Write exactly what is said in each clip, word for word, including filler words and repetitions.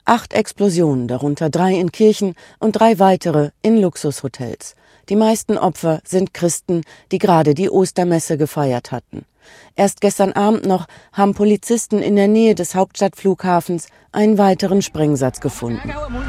Acht Explosionen, darunter drei in Kirchen und drei weitere in Luxushotels. Die meisten Opfer sind Christen, die gerade die Ostermesse gefeiert hatten. Erst gestern Abend noch haben Polizisten in der Nähe des Hauptstadtflughafens einen weiteren Sprengsatz gefunden.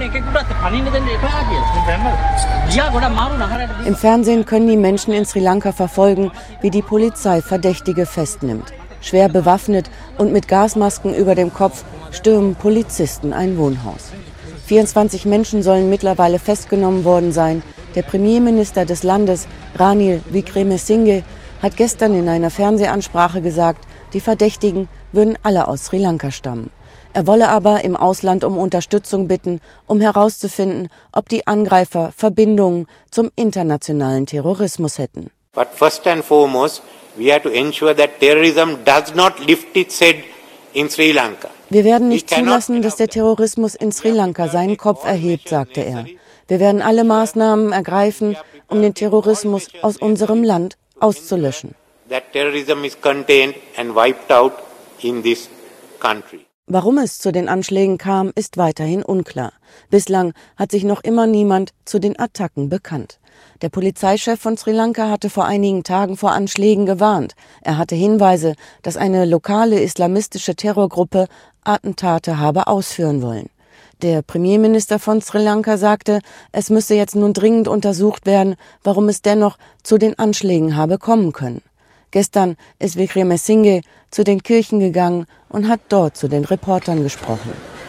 Im Fernsehen können die Menschen in Sri Lanka verfolgen, wie die Polizei Verdächtige festnimmt. Schwer bewaffnet und mit Gasmasken über dem Kopf stürmen Polizisten ein Wohnhaus. vierundzwanzig Menschen sollen mittlerweile festgenommen worden sein. Der Premierminister des Landes, Ranil Wickremesinghe, hat gestern in einer Fernsehansprache gesagt, die Verdächtigen würden alle aus Sri Lanka stammen. Er wolle aber im Ausland um Unterstützung bitten, um herauszufinden, ob die Angreifer Verbindungen zum internationalen Terrorismus hätten. But first and foremost, we have to ensure that terrorism does not lift its head in Sri Lanka. Wir werden nicht zulassen, dass der Terrorismus in Sri Lanka seinen Kopf erhebt, sagte er. Wir werden alle Maßnahmen ergreifen, um den Terrorismus aus unserem Land auszulöschen. That terrorism is contained and wiped out in this country. Warum es zu den Anschlägen kam, ist weiterhin unklar. Bislang hat sich noch immer niemand zu den Attacken bekannt. Der Polizeichef von Sri Lanka hatte vor einigen Tagen vor Anschlägen gewarnt. Er hatte Hinweise, dass eine lokale islamistische Terrorgruppe Attentate habe ausführen wollen. Der Premierminister von Sri Lanka sagte, es müsse jetzt nun dringend untersucht werden, warum es dennoch zu den Anschlägen habe kommen können. Gestern ist Wickremesinghe zu den Kirchen gegangen und hat dort zu den Reportern gesprochen.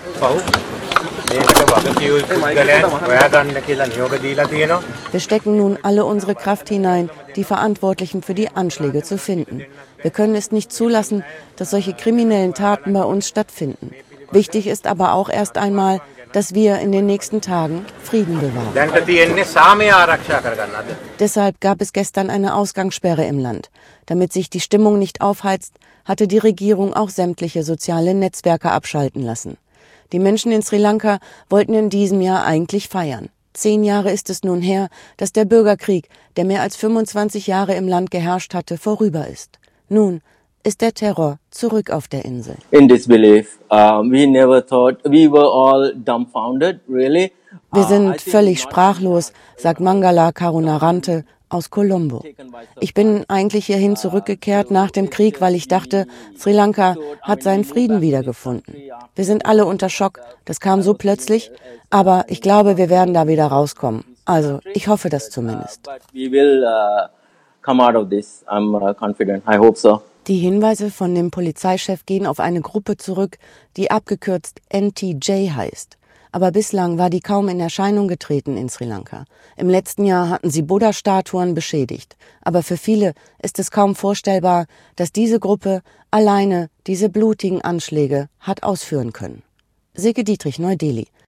Wir stecken nun alle unsere Kraft hinein, die Verantwortlichen für die Anschläge zu finden. Wir können es nicht zulassen, dass solche kriminellen Taten bei uns stattfinden. Wichtig ist aber auch erst einmal, dass wir in den nächsten Tagen Frieden bewahren. Deshalb gab es gestern eine Ausgangssperre im Land. Damit sich die Stimmung nicht aufheizt, hatte die Regierung auch sämtliche soziale Netzwerke abschalten lassen. Die Menschen in Sri Lanka wollten in diesem Jahr eigentlich feiern. Zehn Jahre ist es nun her, dass der Bürgerkrieg, der mehr als fünfundzwanzig Jahre im Land geherrscht hatte, vorüber ist. Nun ist der Terror zurück auf der Insel. In disbelief, uh, we never thought, we were all dumbfounded, really. Wir sind völlig sprachlos, sagt Mangala Karunarante aus Colombo. Ich bin eigentlich hierhin zurückgekehrt nach dem Krieg, weil ich dachte, Sri Lanka hat seinen Frieden wiedergefunden. Wir sind alle unter Schock, das kam so plötzlich, aber ich glaube, wir werden da wieder rauskommen. Also, ich hoffe das zumindest. We will uh, come out of this. I'm uh, confident. I hope so. Die Hinweise von dem Polizeichef gehen auf eine Gruppe zurück, die abgekürzt N T J heißt. Aber bislang war die kaum in Erscheinung getreten in Sri Lanka. Im letzten Jahr hatten sie Buddha-Statuen beschädigt. Aber für viele ist es kaum vorstellbar, dass diese Gruppe alleine diese blutigen Anschläge hat ausführen können. Silke Dietrich, Neu-Delhi.